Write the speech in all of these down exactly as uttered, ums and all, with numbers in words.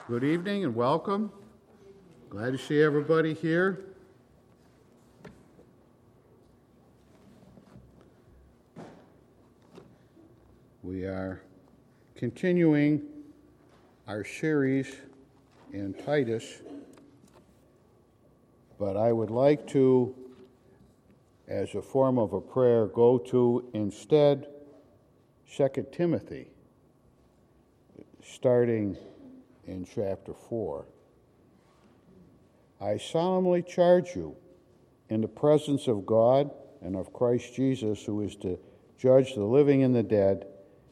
Good evening and welcome. Glad to see everybody here. We are continuing our series in Titus, but I would like to, as a form of a prayer, go to instead Second Timothy, starting in chapter four. I solemnly charge you in the presence of God and of Christ Jesus, who is to judge the living and the dead,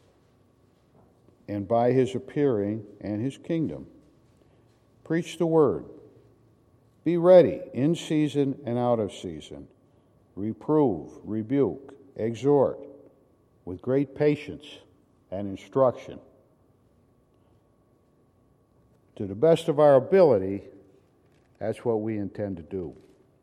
and by his appearing and his kingdom. Preach the word. Be ready in season and out of season. Reprove, rebuke, exhort with great patience and instruction. To the best of our ability, that's what we intend to do.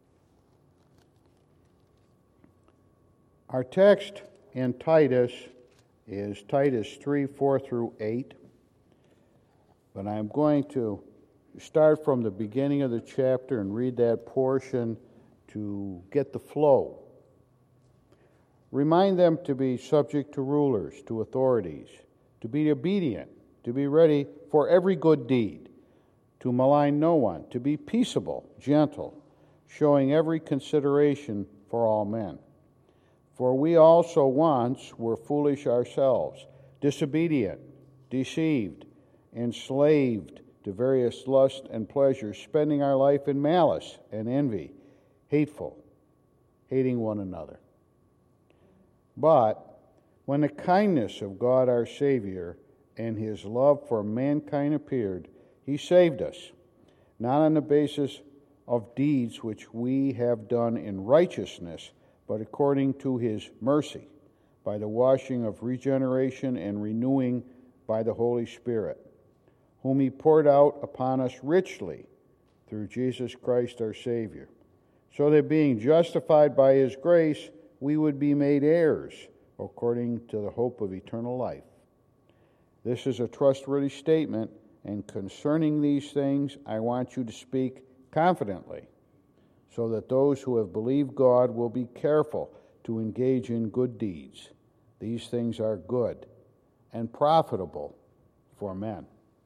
Our text in Titus is Titus three, four through eight. But I'm going to start from the beginning of the chapter and read that portion to get the flow. Remind them to be subject to rulers, to authorities, to be obedient, to be ready for every good deed, to malign no one, to be peaceable, gentle, showing every consideration for all men. For we also once were foolish ourselves, disobedient, deceived, enslaved to various lusts and pleasures, spending our life in malice and envy, hateful, hating one another. But when the kindness of God our Savior and his love for mankind appeared, he saved us, not on the basis of deeds which we have done in righteousness, but according to his mercy, by the washing of regeneration and renewing by the Holy Spirit, whom he poured out upon us richly through Jesus Christ our Savior, so that being justified by his grace, we would be made heirs according to the hope of eternal life. This is a trustworthy statement, and concerning these things I want you to speak confidently, so that those who have believed God will be careful to engage in good deeds. These things are good and profitable for men.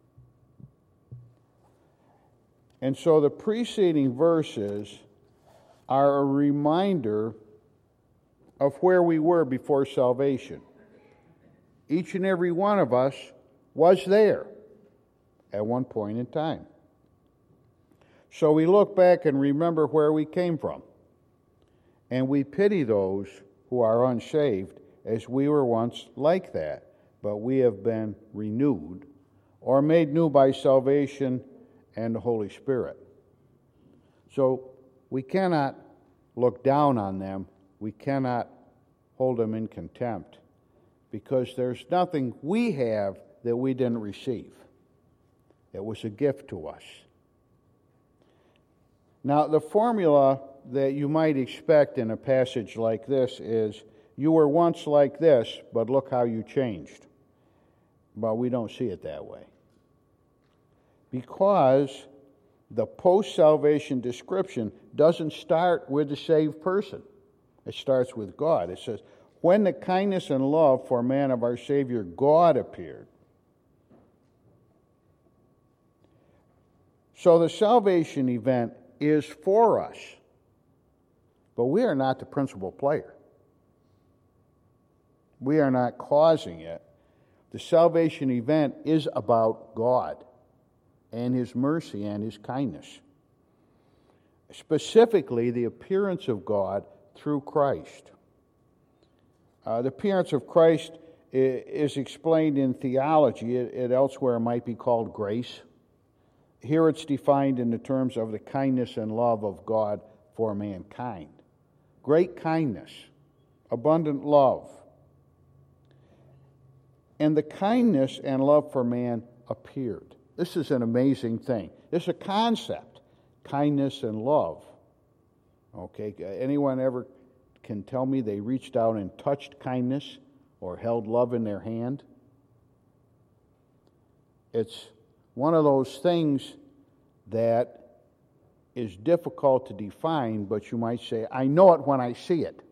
And so the preceding verses are a reminder of where we were before salvation. Each and every one of us was there at one point in time. So we look back and remember where we came from. And we pity those who are unsaved, as we were once like that, but we have been renewed or made new by salvation and the Holy Spirit. So we cannot look down on them. We cannot hold them in contempt, because there's nothing we have that we didn't receive. It was a gift to us. Now, the formula that you might expect in a passage like this is, you were once like this, but look how you changed. But we don't see it that way. Because the post-salvation description doesn't start with the saved person. It starts with God. It says, when the kindness and love for man of our Savior God appeared. So the salvation event is for us, but we are not the principal player. We are not causing it. The salvation event is about God and his mercy and his kindness. Specifically, the appearance of God through Christ. Uh, the appearance of Christ is explained in theology. It, it elsewhere might be called grace. Here it's defined in the terms of the kindness and love of God for mankind. Great kindness, abundant love. And the kindness and love for man appeared. This is an amazing thing. This is a concept, kindness and love. Okay, anyone ever can tell me they reached out and touched kindness or held love in their hand? It's one of those things that is difficult to define, but you might say, I know it when I see it.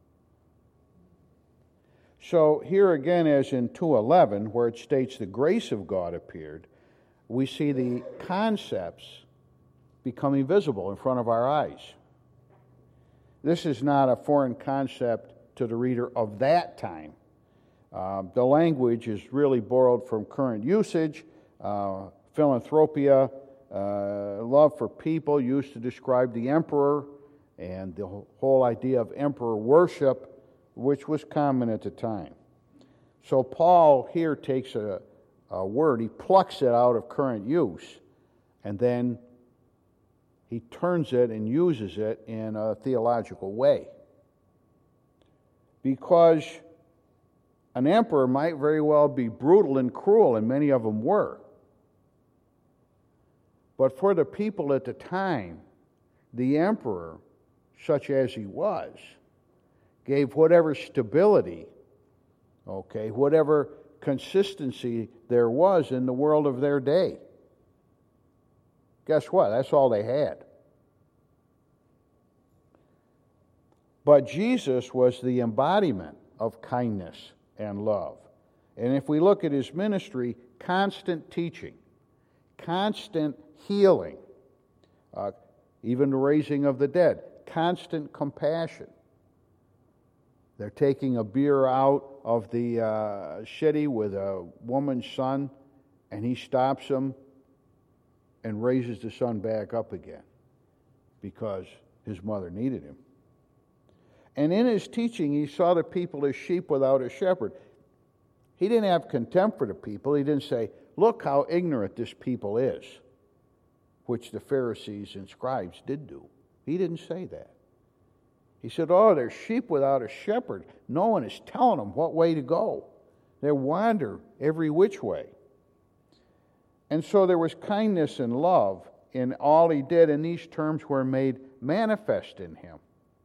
So here again, as in two eleven, where it states the grace of God appeared, we see the concepts becoming visible in front of our eyes. This is not a foreign concept to the reader of that time. Uh, the language is really borrowed from current usage. Uh, philanthropia, uh, love for people used to describe the emperor, and the whole idea of emperor worship, which was common at the time. So Paul here takes a, a word, he plucks it out of current use, and then he turns it and uses it in a theological way. Because an emperor might very well be brutal and cruel, and many of them were. But for the people at the time, the emperor, such as he was, gave whatever stability, okay, whatever consistency there was in the world of their day. Guess what? That's all they had. But Jesus was the embodiment of kindness and love. And if we look at his ministry, constant teaching, constant healing, uh, even the raising of the dead, constant compassion. They're taking a beer out of the uh, city with a woman's son, and he stops them and raises the son back up again because his mother needed him. And in his teaching, he saw the people as sheep without a shepherd. He didn't have contempt for the people. He didn't say, look how ignorant this people is, which the Pharisees and scribes did do. He didn't say that. He said, oh, they're sheep without a shepherd. No one is telling them what way to go. They wander every which way. And so there was kindness and love in all he did, and these terms were made manifest in him.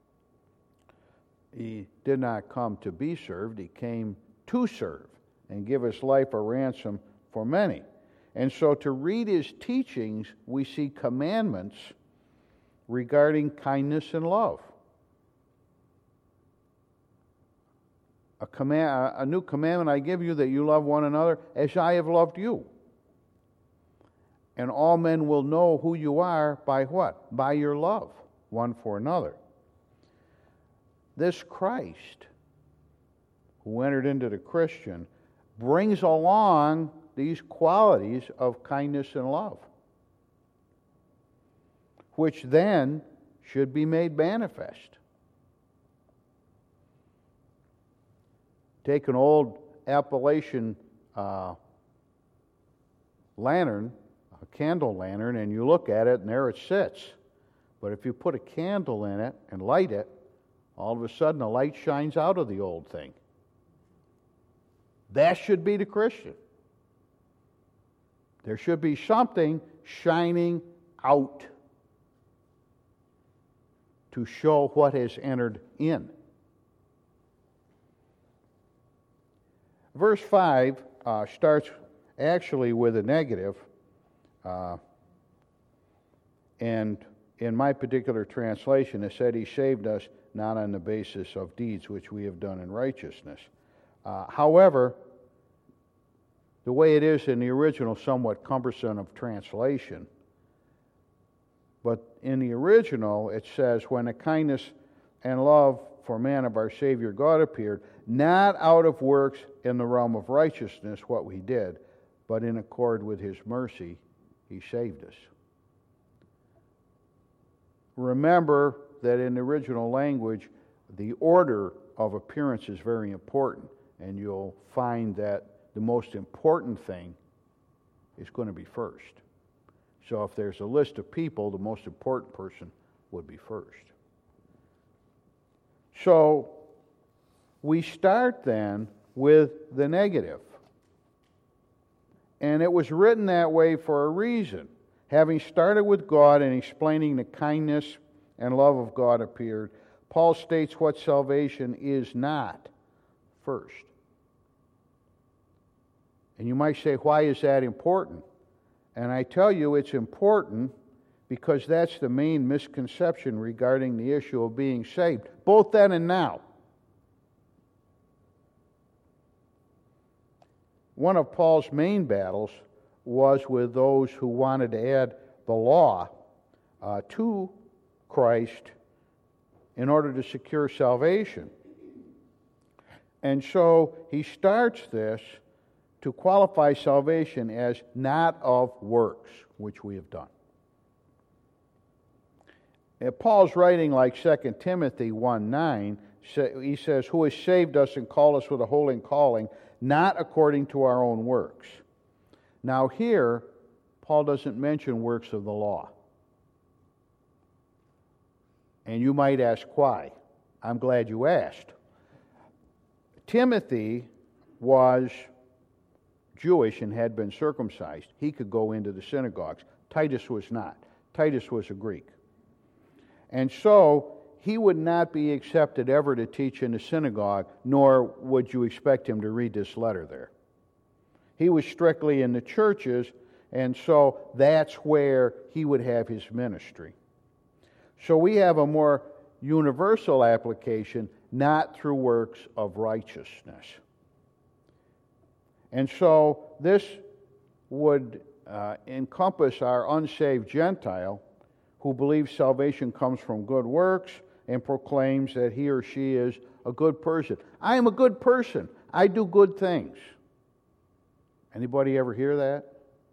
He did not come to be served. He came to serve and give his life a ransom for many. And so to read his teachings, we see commandments regarding kindness and love. A, command, a new commandment I give you, that you love one another as I have loved you. And all men will know who you are by what? By your love one for another. This Christ, who entered into the Christian, brings along these qualities of kindness and love, which then should be made manifest. Take an old Appalachian uh, lantern, a candle lantern, and you look at it, and there it sits. But if you put a candle in it and light it, all of a sudden the light shines out of the old thing. That should be the Christian. There should be something shining out to show what has entered in. Verse five uh, starts actually with a negative, uh, and in my particular translation, it said he saved us not on the basis of deeds which we have done in righteousness. Uh, however, the way it is in the original, somewhat cumbersome of translation, but in the original it says, when the kindness and love for man of our Savior God appeared, not out of works in the realm of righteousness what we did, but in accord with his mercy he saved us. Remember that in the original language, the order of appearance is very important, and you'll find that the most important thing is going to be first. So if there's a list of people, the most important person would be first. So we start then with the negative. And it was written that way for a reason. Having started with God and explaining the kindness and love of God appeared, Paul states what salvation is not first. And you might say, why is that important? And I tell you it's important because that's the main misconception regarding the issue of being saved, both then and now. One of Paul's main battles was with those who wanted to add the law uh, to Christ in order to secure salvation. And so he starts this to qualify salvation as not of works, which we have done. And Paul's writing like Second Timothy one nine, he says, who has saved us and called us with a holy calling, not according to our own works. Now here, Paul doesn't mention works of the law. And you might ask why. I'm glad you asked. Timothy was Jewish and had been circumcised. He could go into the synagogues. Titus was not. Titus was a Greek. And so he would not be accepted ever to teach in the synagogue, nor would you expect him to read this letter there. He was strictly in the churches, and so that's where he would have his ministry. So we have a more universal application, not through works of righteousness. And so this would uh, encompass our unsaved Gentile who believes salvation comes from good works and proclaims that he or she is a good person. I am a good person. I do good things. Anybody ever hear that?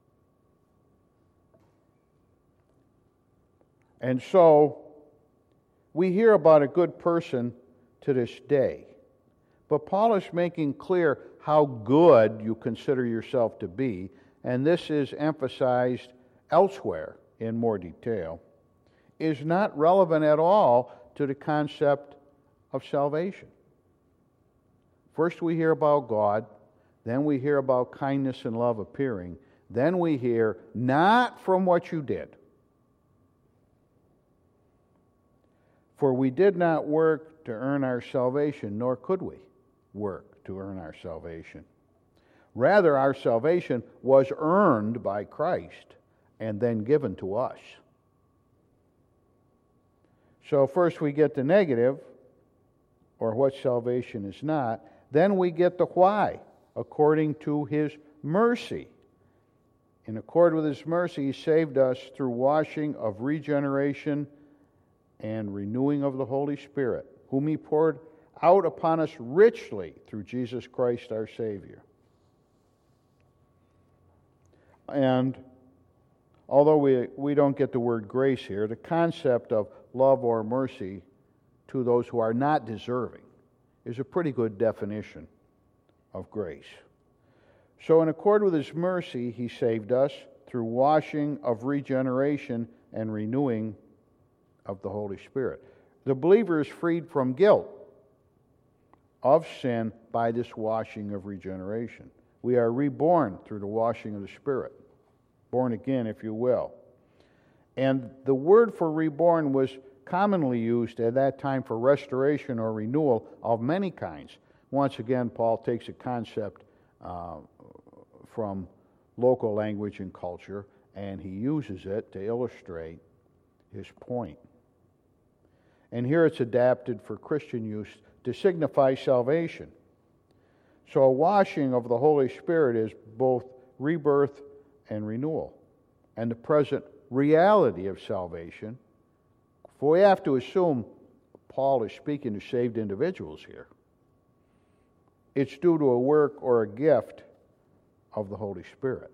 And so we hear about a good person to this day. But Paul is making clear how good you consider yourself to be, and this is emphasized elsewhere in more detail, is not relevant at all to the concept of salvation. First we hear about God, then we hear about kindness and love appearing, then we hear not from what you did. For we did not work to earn our salvation, nor could we work to earn our salvation. Rather, our salvation was earned by Christ and then given to us. So first we get the negative, or what salvation is not. Then we get the why, according to His mercy. In accord with His mercy, He saved us through washing of regeneration and renewing of the Holy Spirit, whom He poured out upon us richly through Jesus Christ our Savior. And although we, we don't get the word grace here, the concept of love or mercy to those who are not deserving is a pretty good definition of grace. So in accord with His mercy, He saved us through washing of regeneration and renewing of the Holy Spirit. The believer is freed from guilt of sin by this washing of regeneration. We are reborn through the washing of the Spirit. Born again, if you will. And the word for reborn was commonly used at that time for restoration or renewal of many kinds. Once again, Paul takes a concept uh, from local language and culture, and he uses it to illustrate his point. And here it's adapted for Christian use to signify salvation. So a washing of the Holy Spirit is both rebirth and renewal, and the present reality of salvation. For we have to assume Paul is speaking to saved individuals here. It's due to a work or a gift of the Holy Spirit.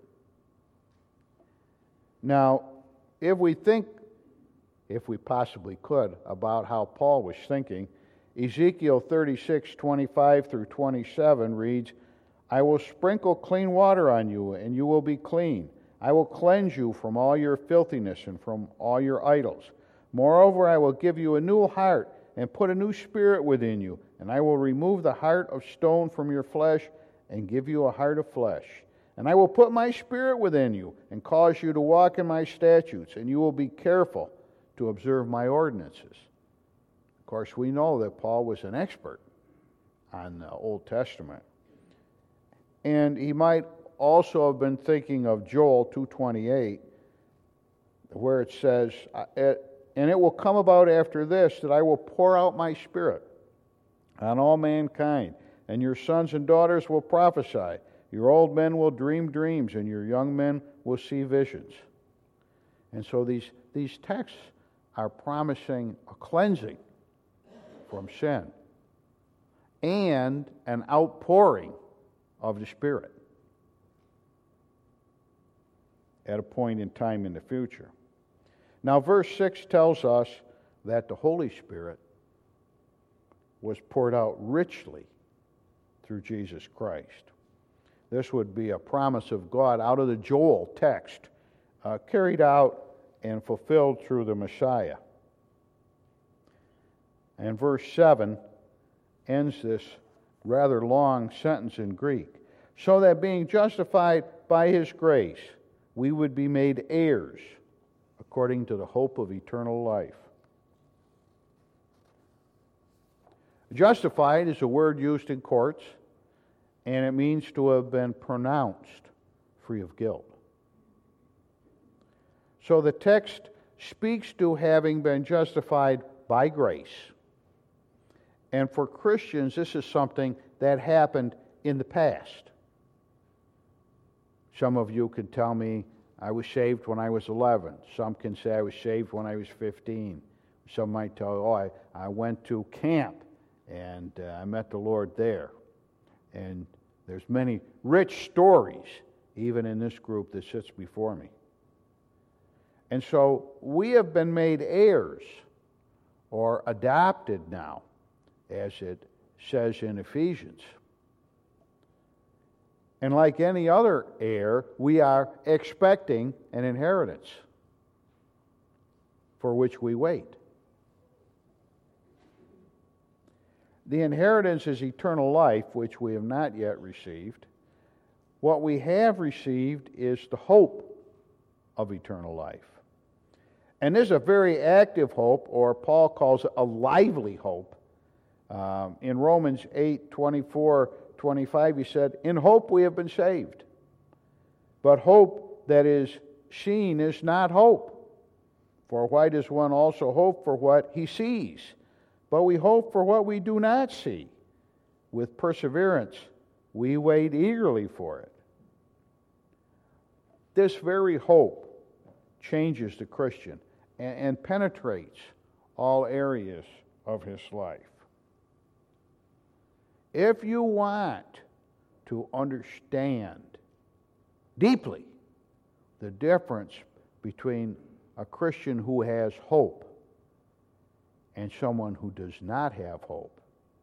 Now, if we think, if we possibly could, about how Paul was thinking, Ezekiel thirty-six, twenty-five through twenty-seven reads, I will sprinkle clean water on you, and you will be clean. I will cleanse you from all your filthiness and from all your idols. Moreover, I will give you a new heart and put a new spirit within you, and I will remove the heart of stone from your flesh and give you a heart of flesh. And I will put my spirit within you and cause you to walk in my statutes, and you will be careful to observe my ordinances. Of course, we know that Paul was an expert on the Old Testament. And he might also have been thinking of Joel two twenty-eight, where it says, "And it will come about after this that I will pour out my Spirit on all mankind, and your sons and daughters will prophesy. Your old men will dream dreams, and your young men will see visions." And so these, these texts are promising a cleansing from sin and an outpouring of the Spirit at a point in time in the future. Now, verse six tells us that the Holy Spirit was poured out richly through Jesus Christ. This would be a promise of God out of the Joel text, uh, carried out and fulfilled through the Messiah. And verse seven ends this rather long sentence in Greek. So that being justified by His grace, we would be made heirs according to the hope of eternal life. Justified is a word used in courts, and it means to have been pronounced free of guilt. So the text speaks to having been justified by grace. And for Christians, this is something that happened in the past. Some of you could tell me, I was saved when I was eleven. Some can say I was saved when I was fifteen. Some might tell, oh, I, I went to camp and uh, I met the Lord there. And there's many rich stories, even in this group that sits before me. And so we have been made heirs, or adopted now, as it says in Ephesians. And like any other heir, we are expecting an inheritance for which we wait. The inheritance is eternal life, which we have not yet received. What we have received is the hope of eternal life. And this is a very active hope, or Paul calls it a lively hope. Um, in Romans eight, twenty-four, twenty-five, he said, "In hope we have been saved. But hope that is seen is not hope. For why does one also hope for what he sees? But we hope for what we do not see. With perseverance we wait eagerly for it." This very hope changes the Christian and, and penetrates all areas of his life. If you want to understand deeply the difference between a Christian who has hope and someone who does not have hope,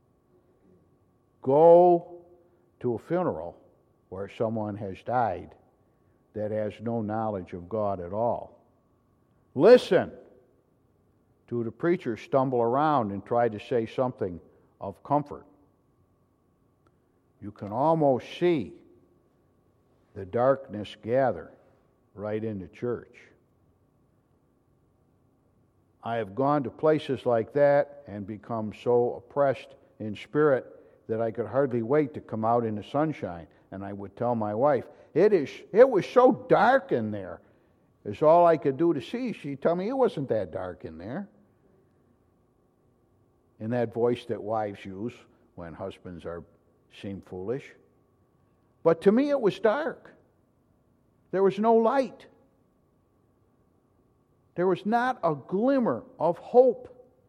go to a funeral where someone has died that has no knowledge of God at all. Listen to the preacher stumble around and try to say something of comfort. You can almost see the darkness gather right in the church. I have gone to places like that and become so oppressed in spirit that I could hardly wait to come out in the sunshine. And I would tell my wife, it is, it was so dark in there. It's all I could do to see. She'd tell me it wasn't that dark in there. In that voice that wives use when husbands are seem foolish. But to me it was dark. There was no light. There was not a glimmer of hope.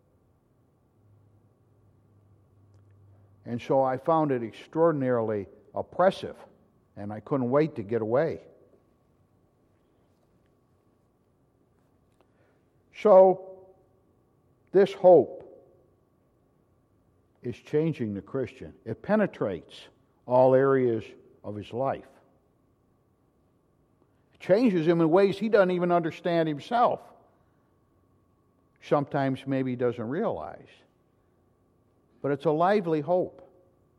And so I found it extraordinarily oppressive, and I couldn't wait to get away. So, this hope is changing the Christian. It penetrates all areas of his life. It changes him in ways he doesn't even understand himself. Sometimes maybe he doesn't realize. But it's a lively hope.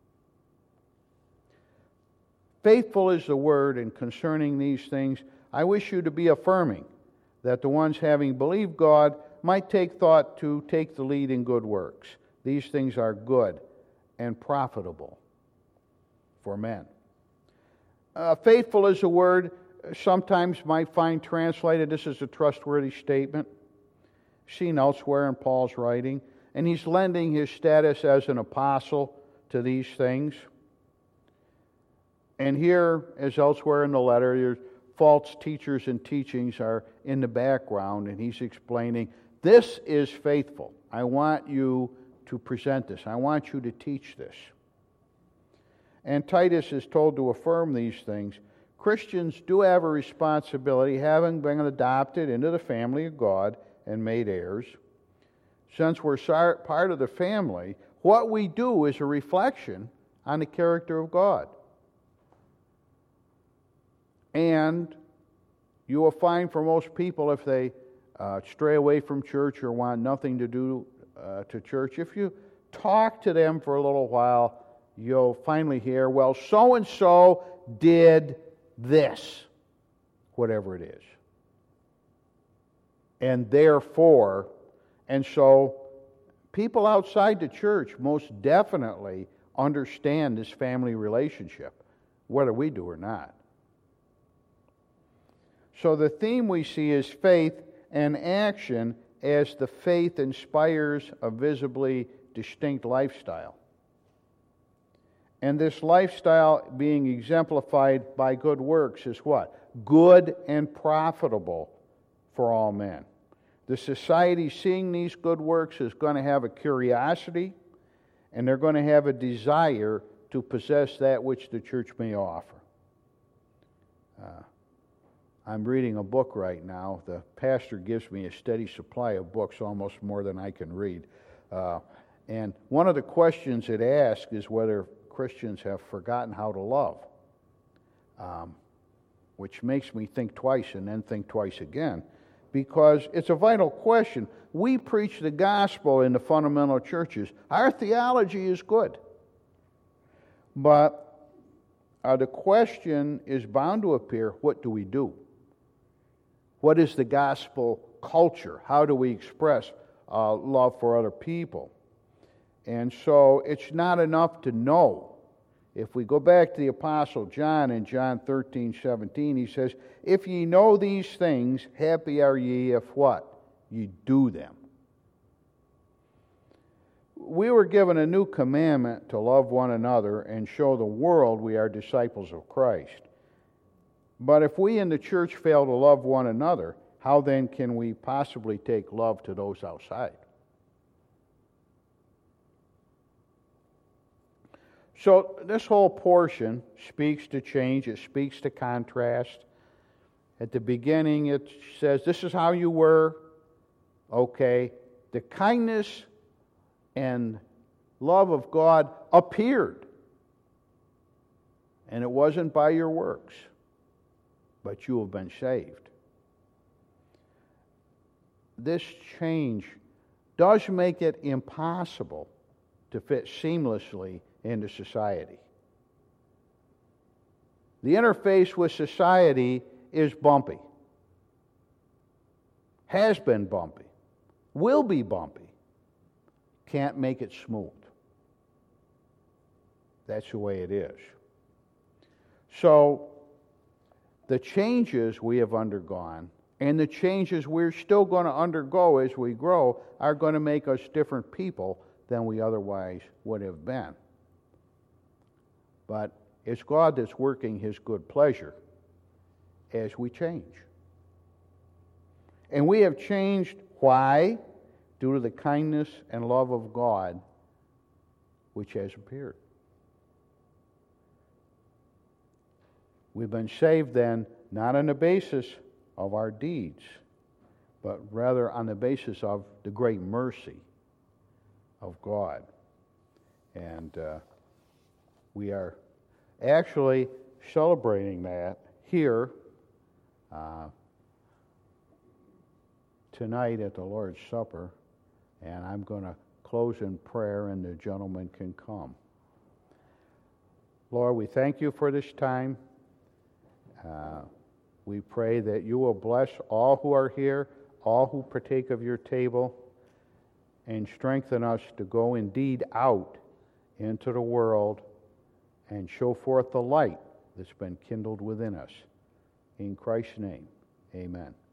Faithful is the word, and concerning these things, I wish you to be affirming that the ones having believed God might take thought to take the lead in good works. These things are good and profitable for men. Uh, faithful is a word sometimes might find translated. This is a trustworthy statement seen elsewhere in Paul's writing. And he's lending his status as an apostle to these things. And here, as elsewhere in the letter, your false teachers and teachings are in the background, and he's explaining, this is faithful. I want you to present this. I want you to teach this. And Titus is told to affirm these things. Christians do have a responsibility, having been adopted into the family of God and made heirs. Since we're part of the family, what we do is a reflection on the character of God. And you will find for most people, if they uh, stray away from church or want nothing to do uh, to church, if you talk to them for a little while, you'll finally hear, well, so-and-so did this, whatever it is. And therefore, and so people outside the church most definitely understand this family relationship, whether we do or not. So the theme we see is faith and action as the faith inspires a visibly distinct lifestyle. And this lifestyle being exemplified by good works is what? Good and profitable for all men. The society seeing these good works is going to have a curiosity, and they're going to have a desire to possess that which the church may offer. Uh, I'm reading a book right now. The pastor gives me a steady supply of books, almost more than I can read. Uh, and one of the questions it asks is whether Christians have forgotten how to love, um, which makes me think twice and then think twice again, because it's a vital question. We preach the gospel in the fundamental churches. Our theology is good. But uh, the question is bound to appear, what do we do? What is the gospel culture? How do we express uh, love for other people? And so it's not enough to know. If we go back to the Apostle John in John thirteen seventeen, he says, if ye know these things, happy are ye if what? Ye do them. We were given a new commandment to love one another and show the world we are disciples of Christ. But if we in the church fail to love one another, how then can we possibly take love to those outside? So this whole portion speaks to change. It speaks to contrast. At the beginning it says, this is how you were. Okay. The kindness and love of God appeared. And it wasn't by your works, but you have been saved. This change does make it impossible to fit seamlessly into society. The interface with society is bumpy, has been bumpy, will be bumpy, can't make it smooth. That's the way it is. So, the changes we have undergone and the changes we're still going to undergo as we grow are going to make us different people than we otherwise would have been. But it's God that's working His good pleasure as we change. And we have changed. Why? Due to the kindness and love of God which has appeared. We've been saved then, not on the basis of our deeds, but rather on the basis of the great mercy of God. And uh, we are actually celebrating that here uh, tonight at the Lord's Supper. And I'm going to close in prayer and the gentlemen can come. Lord, we thank you for this time. Uh, we pray that you will bless all who are here, all who partake of your table, and strengthen us to go indeed out into the world and show forth the light that's been kindled within us. In Christ's name, amen.